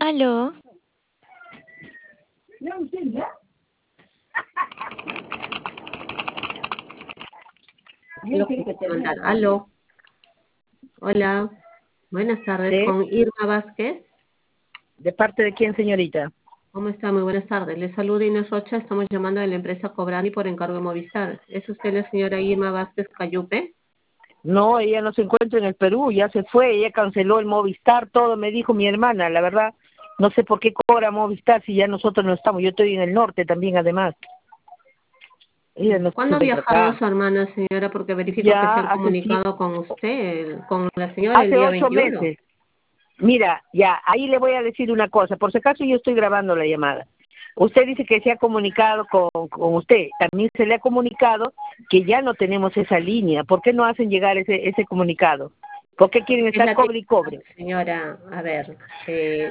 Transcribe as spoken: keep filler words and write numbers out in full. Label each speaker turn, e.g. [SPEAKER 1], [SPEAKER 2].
[SPEAKER 1] Aló.
[SPEAKER 2] Lo que te mandar. Aló. Hola. Buenas tardes.
[SPEAKER 3] ¿Sí?
[SPEAKER 2] Con Irma Vázquez.
[SPEAKER 3] ¿De parte de quién, señorita?
[SPEAKER 2] ¿Cómo está? Muy buenas tardes. Le saluda Inés Rocha. Estamos llamando de la empresa Cobrani por encargo de Movistar. ¿Es usted la señora Irma Vázquez Cayupe?
[SPEAKER 3] No, ella no se encuentra en el Perú, ya se fue, ella canceló el Movistar, todo me dijo mi hermana, la verdad, no sé por qué cobra Movistar si ya nosotros no estamos, yo estoy en el norte también además. Ella no se
[SPEAKER 2] ¿Cuándo ha
[SPEAKER 3] encuentra
[SPEAKER 2] viajado
[SPEAKER 3] acá.
[SPEAKER 2] su hermana, señora? Porque verifico que se
[SPEAKER 3] Ya
[SPEAKER 2] han
[SPEAKER 3] hace, ci-
[SPEAKER 2] comunicado con usted, con la señora el
[SPEAKER 3] hace
[SPEAKER 2] día
[SPEAKER 3] ocho
[SPEAKER 2] veintiuno.
[SPEAKER 3] meses. Mira, ya, ahí le voy a decir una cosa, por si acaso yo estoy grabando la llamada. Usted dice que se ha comunicado con, con usted, también se le ha comunicado que ya no tenemos esa línea. ¿Por qué no hacen llegar ese ese comunicado? ¿Por qué quieren
[SPEAKER 2] Es
[SPEAKER 3] estar
[SPEAKER 2] la
[SPEAKER 3] cobre y
[SPEAKER 2] típica,
[SPEAKER 3] cobre?
[SPEAKER 2] señora, a ver, eh,